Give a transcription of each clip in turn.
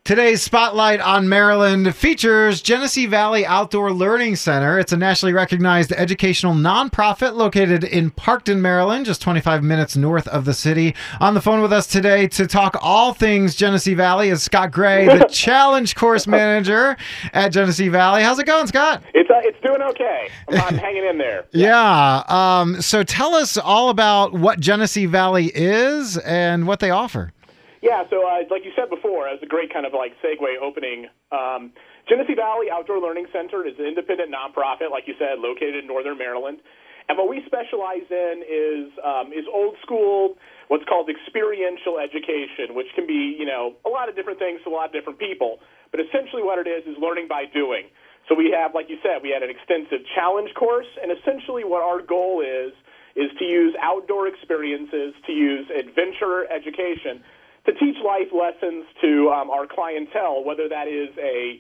Today's Spotlight on Maryland features Genesee Valley Outdoor Learning Center. It's a nationally recognized educational nonprofit located in Parkton, Maryland, just 25 minutes north of the city. On the phone with us today to talk all things Genesee Valley is Scott Gray, the Challenge Course Manager at Genesee Valley. How's it going, Scott? It's doing okay. I'm hanging in there. Yeah. So tell us all about what Genesee Valley is and what they offer. Yeah, so like you said before, as a great kind of like segue opening, Genesee Valley Outdoor Learning Center is an independent nonprofit, like you said, located in northern Maryland. And what we specialize in is old school, what's called experiential education, which can be, a lot of different things to a lot of different people. But essentially what it is learning by doing. So we have, like you said, we had an extensive challenge course, and essentially what our goal is to use outdoor experiences, to use adventure education, to teach life lessons to our clientele, whether that is a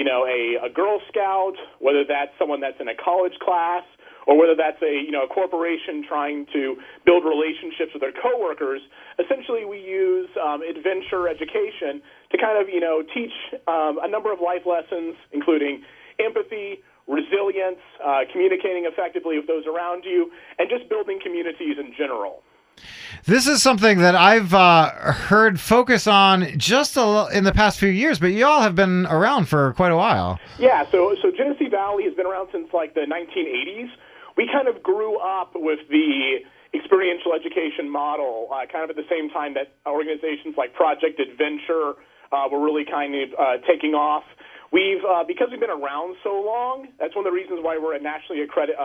Girl Scout, whether that's someone that's in a college class, or whether that's a corporation trying to build relationships with their coworkers. Essentially, we use adventure education to kind of teach a number of life lessons, including empathy, resilience, communicating effectively with those around you, and just building communities in general. This is something that I've heard focus on just in the past few years, but you all have been around for quite a while. Yeah, so Genesee Valley has been around since like the 1980s. We kind of grew up with the experiential education model, kind of at the same time that organizations like Project Adventure were really kind of taking off. Because we've been around so long, that's one of the reasons why we're a nationally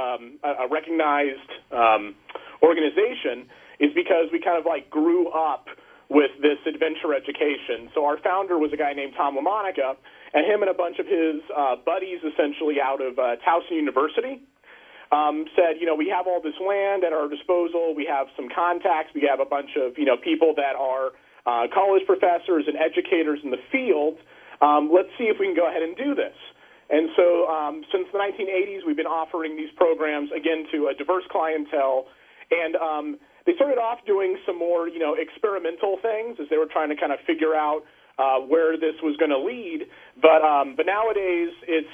recognized organization, is because we kind of like grew up with this adventure education. So our founder was a guy named Tom LaMonica, and him and a bunch of his buddies, essentially out of Towson University, said, we have all this land at our disposal. We have some contacts. We have a bunch of, people that are college professors and educators in the field. Let's see if we can go ahead and do this. And so since the 1980s, we've been offering these programs, again, to a diverse clientele. And they started off doing some more, experimental things as they were trying to kind of figure out where this was going to lead. But nowadays, it's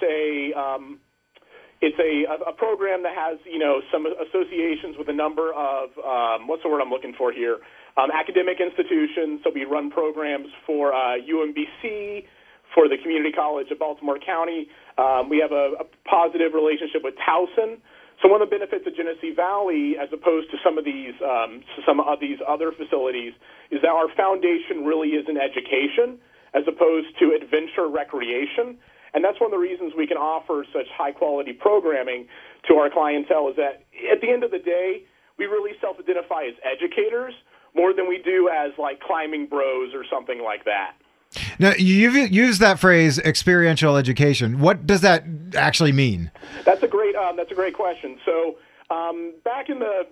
a program that has, some associations with a number of, what's the word I'm looking for here, academic institutions. So we run programs for UMBC, for the Community College of Baltimore County. We have a positive relationship with Towson. So one of the benefits of Genesee Valley, as opposed to some of these other facilities, is that our foundation really is in education as opposed to adventure recreation. And that's one of the reasons we can offer such high-quality programming to our clientele, is that at the end of the day, we really self-identify as educators more than we do as like climbing bros or something like that. Now, you've used that phrase, experiential education. What does that actually mean? That's a great question. So back in the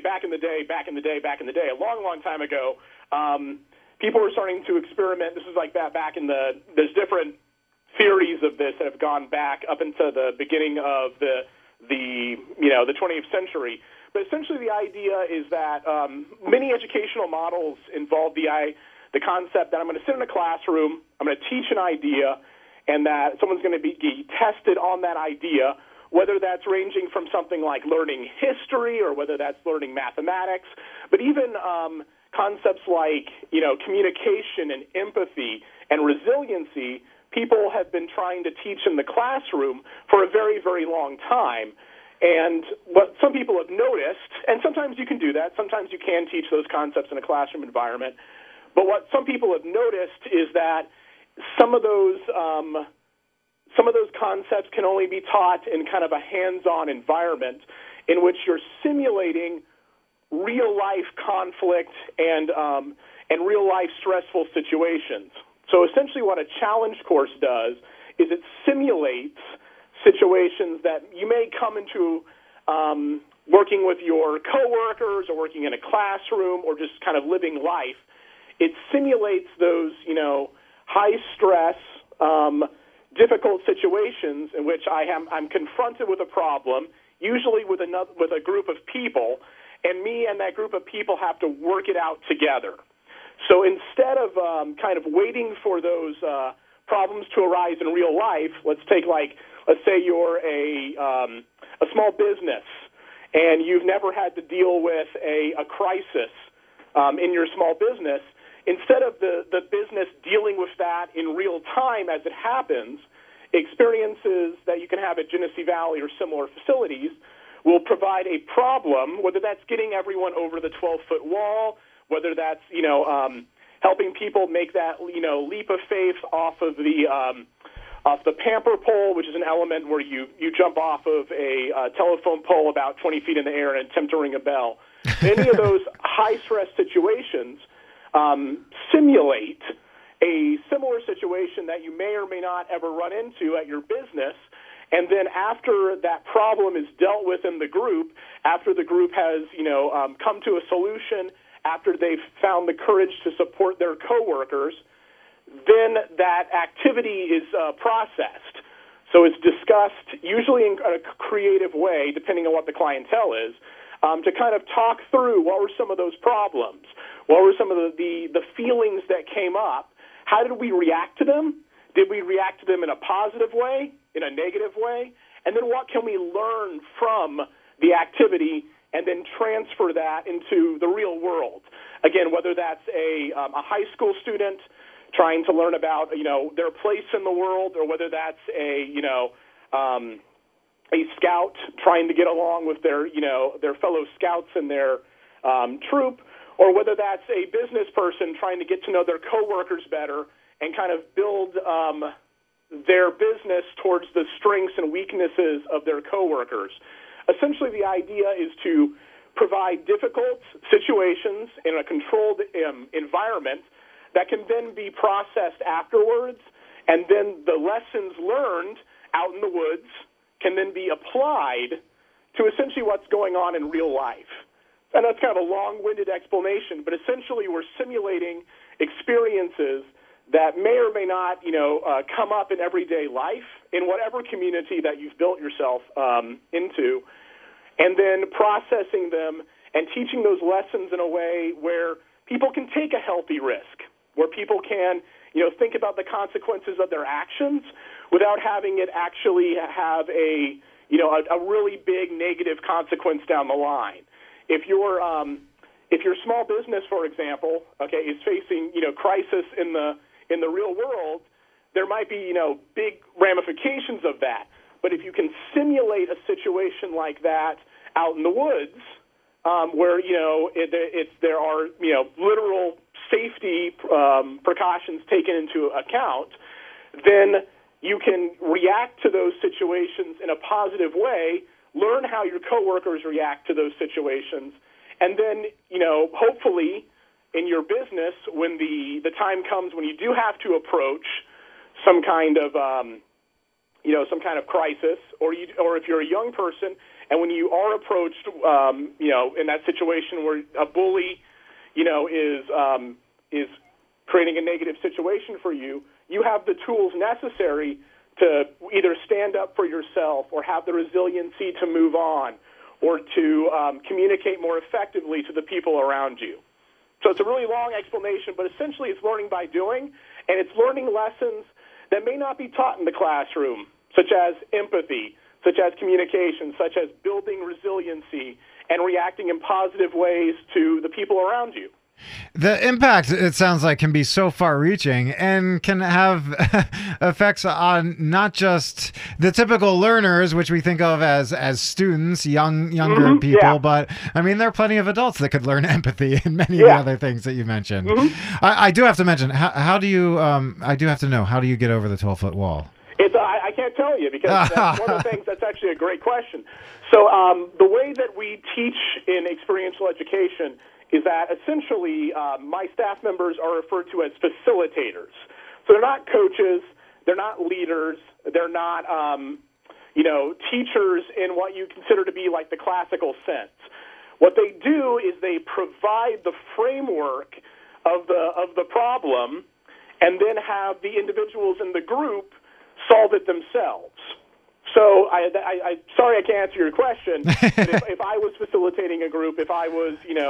day, a long time ago, people were starting to experiment. This is like back in there's different theories of this that have gone back up into the beginning of the 20th century. But essentially the idea is that many educational models involve the concept that I'm going to sit in a classroom, I'm going to teach an idea, and that someone's going to be tested on that idea, whether that's ranging from something like learning history or whether that's learning mathematics, but even concepts like, communication and empathy and resiliency, people have been trying to teach in the classroom for a very, very long time. And what some people have noticed, and sometimes you can do that, sometimes you can teach those concepts in a classroom environment, but what some people have noticed is that some of those concepts can only be taught in kind of a hands-on environment in which you're simulating real-life conflict and real-life stressful situations. So essentially what a challenge course does is it simulates situations that you may come into working with your coworkers or working in a classroom or just kind of living life. It simulates those, high-stress, difficult situations in which I'm confronted with a problem, usually with a group of people, and me and that group of people have to work it out together. So instead of kind of waiting for those problems to arise in real life, let's say you're a small business and you've never had to deal with a crisis in your small business. Instead of the business dealing with that in real time as it happens, experiences that you can have at Genesee Valley or similar facilities will provide a problem, whether that's getting everyone over the 12-foot wall, whether that's, helping people make that, leap of faith off the pamper pole, which is an element where you jump off of a telephone pole about 20 feet in the air and attempt to ring a bell. Any of those high-stress situations simulate a similar situation that you may or may not ever run into at your business. And then after that problem is dealt with in the group, after the group has, come to a solution, after they've found the courage to support their coworkers, then that activity is processed. So it's discussed, usually in a creative way, depending on what the clientele is, to kind of talk through what were some of those problems, what were some of the feelings that came up, how did we react to them? Did we react to them in a positive way, in a negative way? And then what can we learn from the activity and then transfer that into the real world? Again, whether that's a high school student trying to learn about, their place in the world, or whether that's a scout trying to get along with their fellow scouts in their troop, or whether that's a business person trying to get to know their coworkers better and kind of build their business towards the strengths and weaknesses of their coworkers. Essentially, the idea is to provide difficult situations in a controlled environment that can then be processed afterwards, and then the lessons learned out in the woods can then be applied to essentially what's going on in real life. And that's kind of a long-winded explanation, but essentially we're simulating experiences that may or may not, come up in everyday life in whatever community that you've built yourself into, and then processing them and teaching those lessons in a way where people can take a healthy risk, where people can, think about the consequences of their actions without having it actually have a really big negative consequence down the line. If your small business, for example, is facing crisis in the real world, there might be big ramifications of that. But if you can simulate a situation like that out in the woods, where there are literal safety precautions taken into account, then you can react to those situations in a positive way, learn how your coworkers react to those situations, and then, hopefully in your business, when the time comes when you do have to approach some kind of, crisis, or if you're a young person, and when you are approached, in that situation where a bully, is creating a negative situation for you, you have the tools necessary to either stand up for yourself or have the resiliency to move on or to communicate more effectively to the people around you. So it's a really long explanation, but essentially it's learning by doing, and it's learning lessons that may not be taught in the classroom, such as empathy, such as communication, such as building resiliency and reacting in positive ways to the people around you. The impact, it sounds like, can be so far-reaching and can have effects on not just the typical learners, which we think of as students, younger people, but I mean, there are plenty of adults that could learn empathy and many of the other things that you mentioned. I do have to mention, how do you? I do have to know, how do you get over the 12-foot wall? I can't tell you, because that's one of the things. That's actually a great question. So the way that we teach in experiential education is that essentially my staff members are referred to as facilitators. So they're not coaches, they're not leaders, they're not teachers in what you consider to be like the classical sense. What they do is they provide the framework of the problem, and then have the individuals in the group solve it themselves. So sorry I can't answer your question, but if I was facilitating a group, if I was,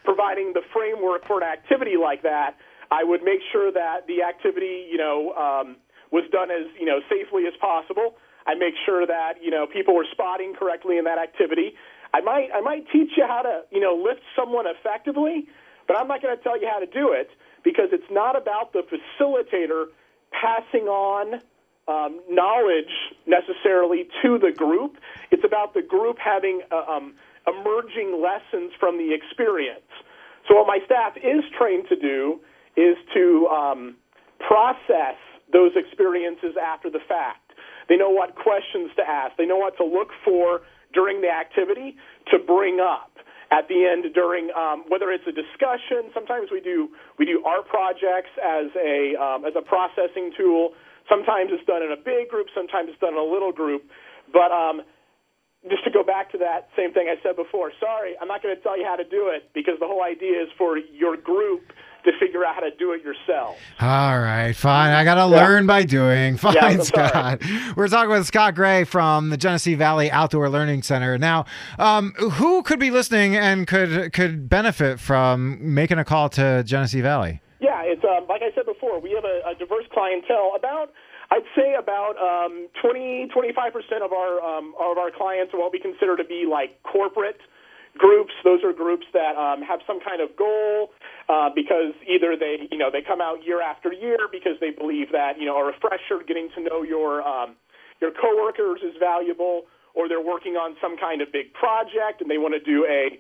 providing the framework for an activity like that, I would make sure that the activity, was done as, safely as possible. I make sure that, people were spotting correctly in that activity. I might teach you how to, lift someone effectively, but I'm not going to tell you how to do it because it's not about the facilitator passing on knowledge necessarily to the group. It's about the group having emerging lessons from the experience. So what my staff is trained to do is to process those experiences after the fact. They know what questions to ask. They know what to look for during the activity to bring up at the end during whether it's a discussion. Sometimes we do art projects as a processing tool. Sometimes it's done in a big group. Sometimes it's done in a little group. But just to go back to that same thing I said before, sorry, I'm not going to tell you how to do it because the whole idea is for your group to figure out how to do it yourself. All right, fine. I got to learn by doing. Fine, yeah, Scott. We're talking with Scott Gray from the Genesee Valley Outdoor Learning Center. Now, who could be listening and could benefit from making a call to Genesee Valley? Yeah, it's like I said before, we have a diverse clientele. I'd say about 20-25% of our clients are what we consider to be like corporate groups. Those are groups that have some kind of goal because either they come out year after year because they believe that a refresher getting to know your coworkers is valuable, or they're working on some kind of big project and they want to do a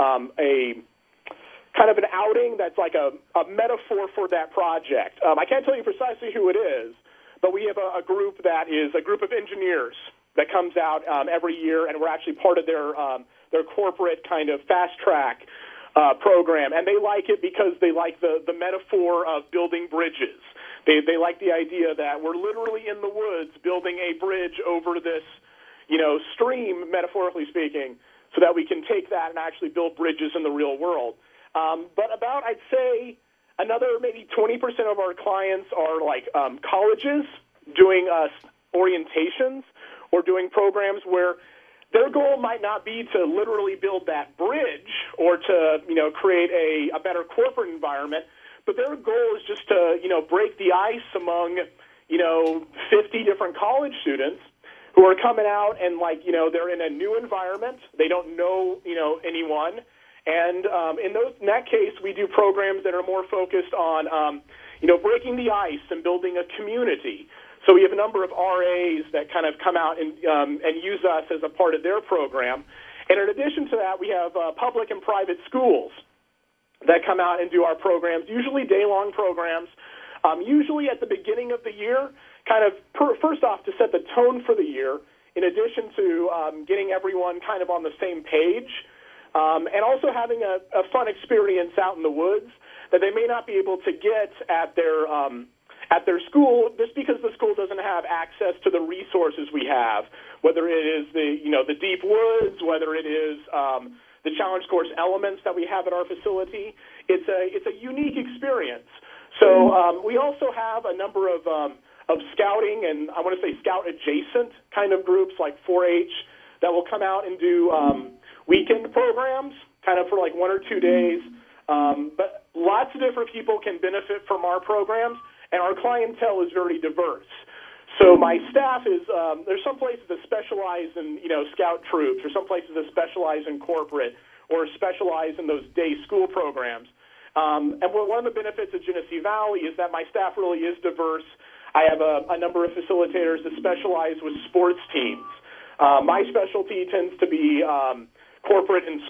kind of an outing that's like a metaphor for that project. I can't tell you precisely who it is, but we have a group that is a group of engineers that comes out every year, and we're actually part of their corporate kind of fast track program, and they like it because they like the metaphor of building bridges. They like the idea that we're literally in the woods building a bridge over this, stream, metaphorically speaking, so that we can take that and actually build bridges in the real world. But about, I'd say, another maybe 20% of our clients are like colleges doing orientations or doing programs where their goal might not be to literally build that bridge or to, create a better corporate environment, but their goal is just to, break the ice among, 50 different college students who are coming out and they're in a new environment. They don't know, anyone. And in that case, we do programs that are more focused on, breaking the ice and building a community. So we have a number of RAs that kind of come out and use us as a part of their program. And in addition to that, we have public and private schools that come out and do our programs, usually day-long programs, usually at the beginning of the year, kind of first off to set the tone for the year, in addition to getting everyone kind of on the same page. And also having a fun experience out in the woods that they may not be able to get at their school, just because the school doesn't have access to the resources we have, whether it is the deep woods, whether it is the challenge course elements that we have at our facility. It's a unique experience. So we also have a number of scouting and I want to say scout adjacent kind of groups like 4-H that will come out and do weekend programs, kind of for like 1 or 2 days. But lots of different people can benefit from our programs, and our clientele is very diverse. So my staff is, there's some places that specialize in, scout troops, or some places that specialize in corporate, or specialize in those day school programs. And one of the benefits of Genesee Valley is that my staff really is diverse. I have a number of facilitators that specialize with sports teams. My specialty tends to be corporate and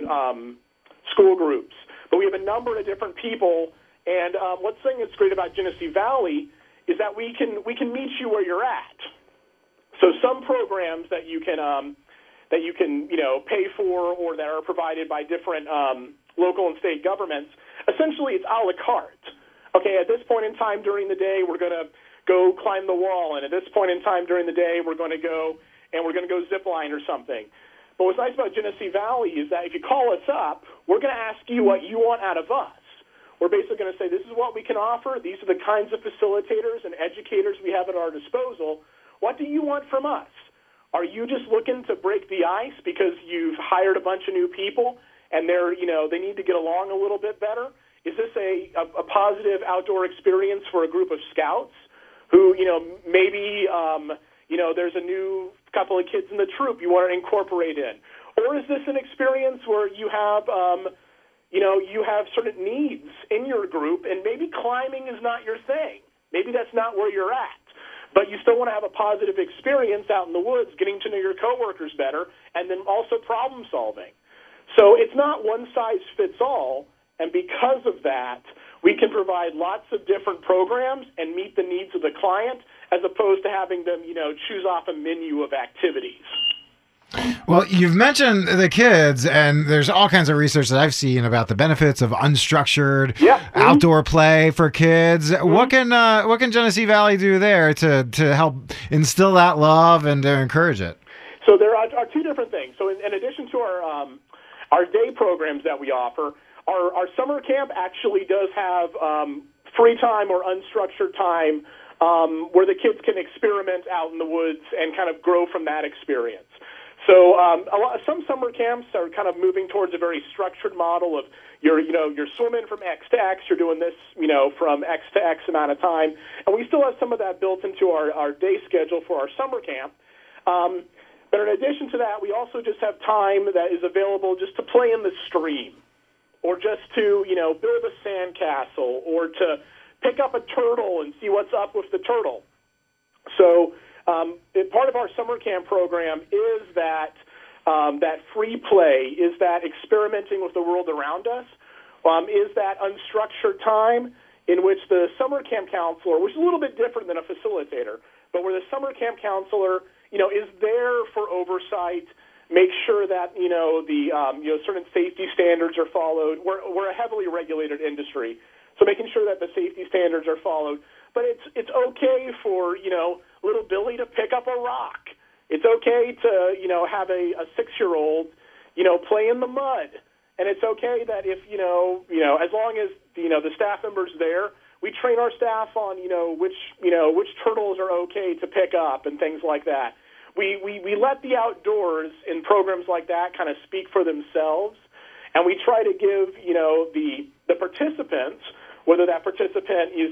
school groups. But we have a number of different people, and one thing that's great about Genesee Valley is that we can meet you where you're at. So some programs that you can pay for or that are provided by different local and state governments, essentially it's a la carte. Okay, at this point in time during the day, we're going to go climb the wall, and at this point in time during the day, we're going to go zip line or something. But what's nice about Genesee Valley is that if you call us up, we're going to ask you what you want out of us. We're basically going to say, this is what we can offer. These are the kinds of facilitators and educators we have at our disposal. What do you want from us? Are you just looking to break the ice because you've hired a bunch of new people and they need to get along a little bit better? Is this a positive outdoor experience for a group of scouts who, maybe, there's a new couple of kids in the troop you want to incorporate in? Or is this an experience where you have, you have certain needs in your group, and maybe climbing is not your thing. Maybe that's not where you're at. But you still want to have a positive experience out in the woods, getting to know your coworkers better, and then also problem solving. So it's not one size fits all, and because of that, we can provide lots of different programs and meet the needs of the client as opposed to having them, choose off a menu of activities. Well, you've mentioned the kids, and there's all kinds of research that I've seen about the benefits of unstructured outdoor play for kids. What can Genesee Valley do there to help instill that love and to encourage it? So there are two different things. So in addition to our day programs that we offer, our summer camp actually does have free time or unstructured time where the kids can experiment out in the woods and kind of grow from that experience. So some summer camps are kind of moving towards a very structured model of you're swimming from X to X, you're doing this, from X to X amount of time. And we still have some of that built into our day schedule for our summer camp. But in addition to that, we also just have time that is available just to play in the stream or just to, build a sandcastle or to pick up a turtle and see what's up with the turtle. So part of our summer camp program is that free play, is that experimenting with the world around us, is that unstructured time in which the summer camp counselor, which is a little bit different than a facilitator, but where the summer camp counselor, is there for oversight, make sure that, the certain safety standards are followed. We're a heavily regulated industry, so making sure that the safety standards are followed. But it's okay for, little Billy to pick up a rock. It's okay to, have a 6-year-old, play in the mud. And it's okay that if, as long as, the staff member's there, we train our staff on, which turtles are okay to pick up and things like that. We let the outdoors in programs like that kind of speak for themselves, and we try to give, the participants, whether that participant is,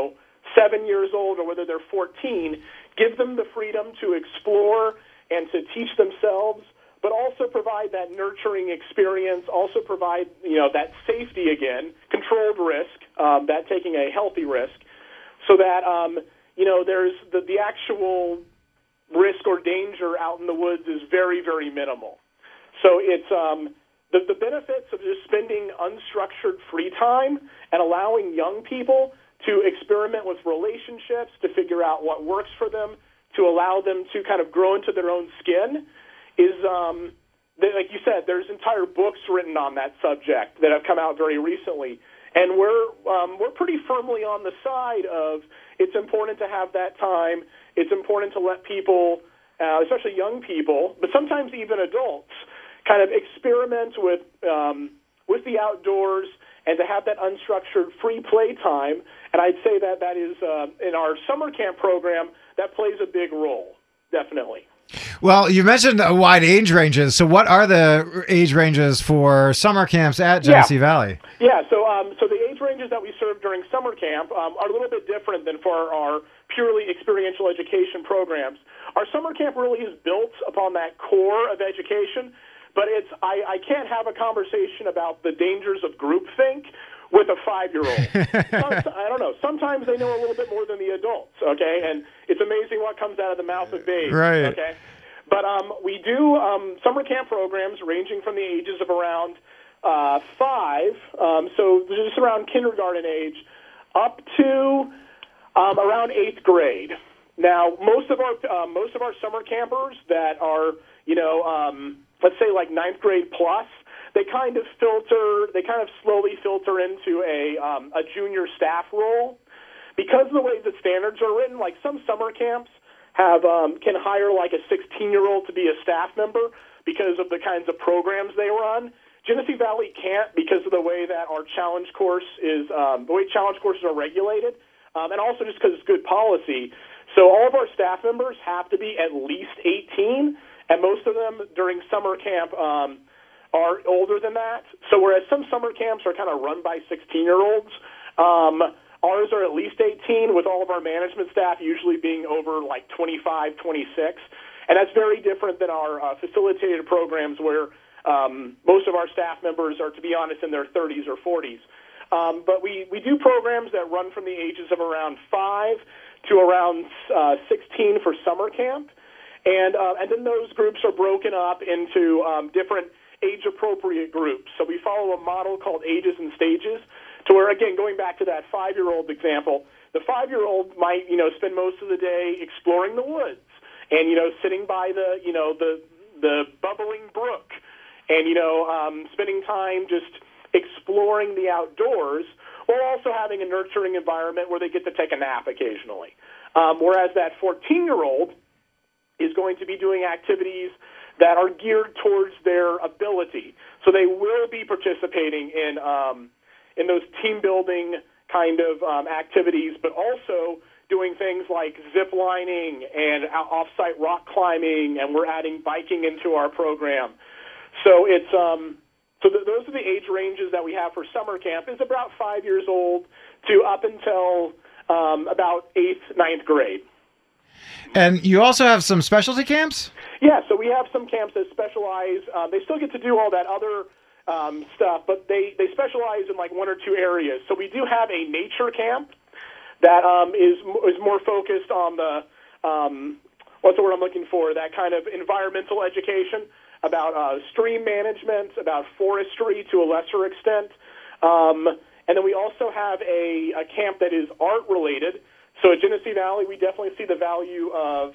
7 years old or whether they're 14, give them the freedom to explore and to teach themselves, but also provide that nurturing experience, also provide, that safety again, controlled risk, that taking a healthy risk, so that, there's the actual risk or danger out in the woods is very, very minimal. So it's the benefits of just spending unstructured free time and allowing young people to experiment with relationships, to figure out what works for them, to allow them to kind of grow into their own skin is, like you said, there's entire books written on that subject that have come out very recently. And we're pretty firmly on the side of it's important to have that time. It's important to let people, especially young people, but sometimes even adults, kind of experiment with the outdoors and to have that unstructured free play time. And I'd say that is, in our summer camp program, that plays a big role, definitely. Well, you mentioned wide age ranges. So what are the age ranges for summer camps at Genesee Valley? Yeah, so the age ranges that we serve during summer camp are a little bit different than for our purely experiential education programs. Our summer camp really is built upon that core of education, but I can't have a conversation about the dangers of groupthink with a 5-year-old. I don't know. Sometimes they know a little bit more than the adults, okay? And it's amazing what comes out of the mouth of babes, right? Okay? But we do summer camp programs ranging from the ages of around 5, so just around kindergarten age, up to around 8th grade. Now, most of our summer campers that are, let's say like 9th grade plus, they kind of slowly filter into a junior staff role. Because of the way the standards are written, like some summer camps can hire like a 16-year-old to be a staff member because of the kinds of programs they run. Genesee Valley can't because of the way that our challenge course is, the way challenge courses are regulated, and also just because it's good policy. So all of our staff members have to be at least 18, and most of them during summer camp are older than that. So whereas some summer camps are kind of run by 16-year-olds, ours are at least 18, with all of our management staff usually being over like 25, 26. And that's very different than our facilitated programs where most of our staff members are, to be honest, in their 30s or 40s. But we do programs that run from the ages of around 5 to around 16 for summer camp. And then those groups are broken up into different age-appropriate groups. So we follow a model called Ages and Stages, to where, again, going back to that 5-year-old example, the 5-year-old might, spend most of the day exploring the woods and, sitting by the bubbling brook and, spending time just exploring the outdoors, while also having a nurturing environment where they get to take a nap occasionally. Whereas that 14-year-old is going to be doing activities that are geared towards their ability. So they will be participating in those team-building kind of activities, but also doing things like zip lining and off-site rock climbing, and we're adding biking into our program. So it's those are the age ranges that we have for summer camp. Is about 5 years old to up until about 8th, 9th grade. And you also have some specialty camps? Yeah, so we have some camps that specialize. They still get to do all that other stuff, but they specialize in like one or two areas. So we do have a nature camp that is more focused on the, what's the word I'm looking for, that kind of environmental education about stream management, about forestry to a lesser extent. And then we also have a camp that is art-related. So at Genesee Valley, we definitely see the value of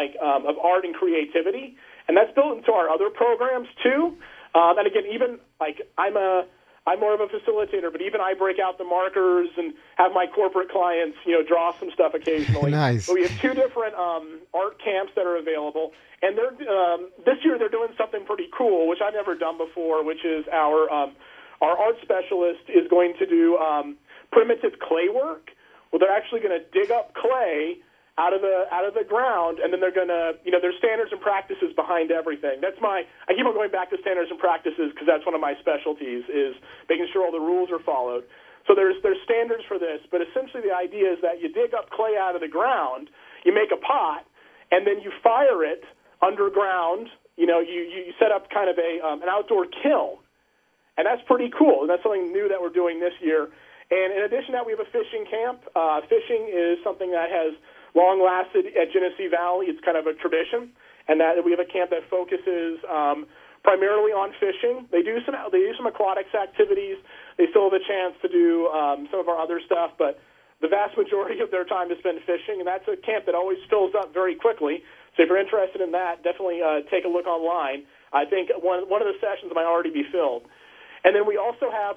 art and creativity, and that's built into our other programs too. And again, even like I'm more of a facilitator, but even I break out the markers and have my corporate clients, draw some stuff occasionally. Nice. But we have two different art camps that are available, and they're this year they're doing something pretty cool, which I've never done before, which is our art specialist is going to do primitive clay work. Well, they're actually going to dig up clay out of the ground, and then they're going to, there's standards and practices behind everything. I keep on going back to standards and practices because that's one of my specialties, is making sure all the rules are followed. So there's standards for this, but essentially the idea is that you dig up clay out of the ground, you make a pot, and then you fire it underground. You set up kind of an outdoor kiln, and that's pretty cool. And that's something new that we're doing this year. And in addition to that, we have a fishing camp. Fishing is something that has long lasted at Genesee Valley. It's kind of a tradition, and that we have a camp that focuses primarily on fishing. They do some aquatics activities. They still have a chance to do some of our other stuff, but the vast majority of their time is spent fishing, and that's a camp that always fills up very quickly. So if you're interested in that, definitely take a look online. I think one of the sessions might already be filled. And then we also have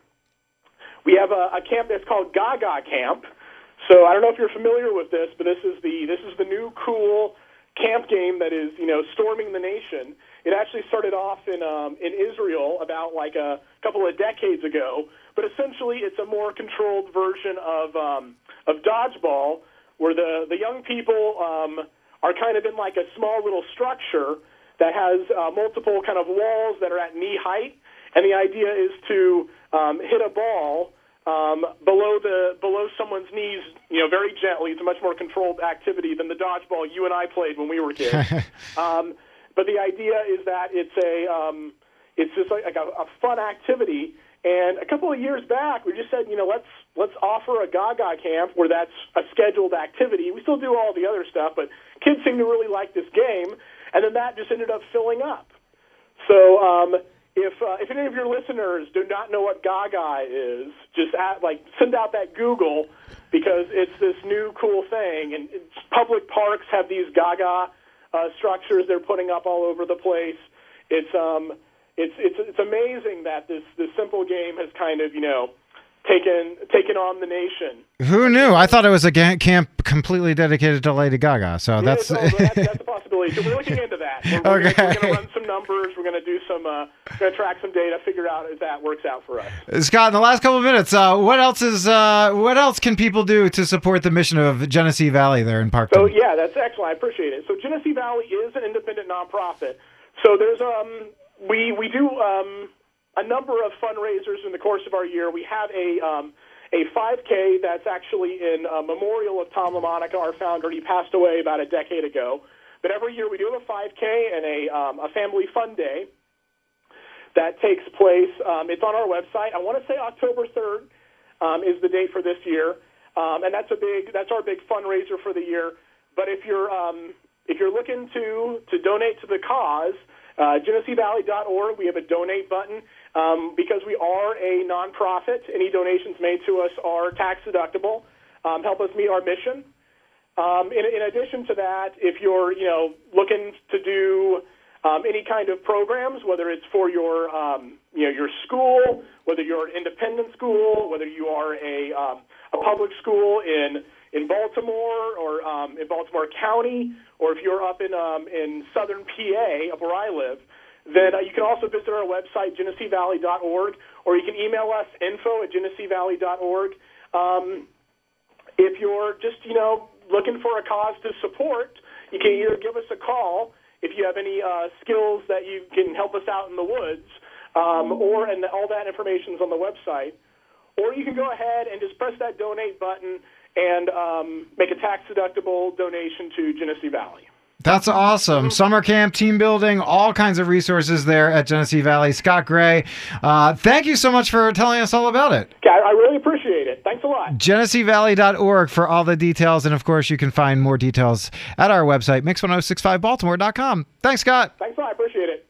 a camp that's called Gaga Camp. So I don't know if you're familiar with this, but this is the new cool camp game that is storming the nation. It actually started off in Israel about like a couple of decades ago, but essentially it's a more controlled version of dodgeball, where the young people are kind of in like a small little structure that has multiple kind of walls that are at knee height, and the idea is to hit a ball below someone's knees, very gently. It's a much more controlled activity than the dodgeball you and I played when we were kids. But the idea is that it's just like a fun activity. And a couple of years back, we just said, let's offer a Gaga camp where that's a scheduled activity. We still do all the other stuff, but kids seem to really like this game, and then that just ended up filling up. So if any of your listeners do not know what Gaga is, just send out that Google, because it's this new cool thing. And public parks have these Gaga structures they're putting up all over the place. It's amazing that this simple game has kind of taken on the nation. Who knew? I thought it was a camp completely dedicated to Lady Gaga. So that's that's a possibility. So we're looking into that. We're going to run some numbers. We're going to do going to track some data, figure out if that works out for us. Scott, in the last couple of minutes, what else can people do to support the mission of Genesee Valley there in Parkton? So yeah, that's excellent. I appreciate it. So Genesee Valley is an independent nonprofit. So there's we do a number of fundraisers in the course of our year. We have a 5K that's actually in memorial of Tom LaMonica, our founder. He passed away about a decade ago. But every year we do have a 5K and a family fun day that takes place. It's on our website. I want to say October 3rd is the date for this year, and that's our big fundraiser for the year. But if you're looking to donate to the cause, GeneseeValley.org, we have a donate button. Because we are a nonprofit, any donations made to us are tax deductible. Help us meet our mission. In addition to that, if you're looking to do any kind of programs, whether it's for your school, whether you're an independent school, whether you are a public school in Baltimore or in Baltimore County, or if you're up in southern PA, up where I live, then you can also visit our website, GeneseeValley.org, or you can email us, info@GeneseeValley.org. If you're just looking for a cause to support, you can either give us a call if you have any skills that you can help us out in the woods, and all that information is on the website. Or you can go ahead and just press that donate button and make a tax-deductible donation to Genesee Valley. That's awesome. Summer camp, team building, all kinds of resources there at Genesee Valley. Scott Gray, thank you so much for telling us all about it. Yeah, I really appreciate it. Thanks a lot. GeneseeValley.org for all the details. And, of course, you can find more details at our website, mix1065baltimore.com. Thanks, Scott. Thanks a lot. I appreciate it.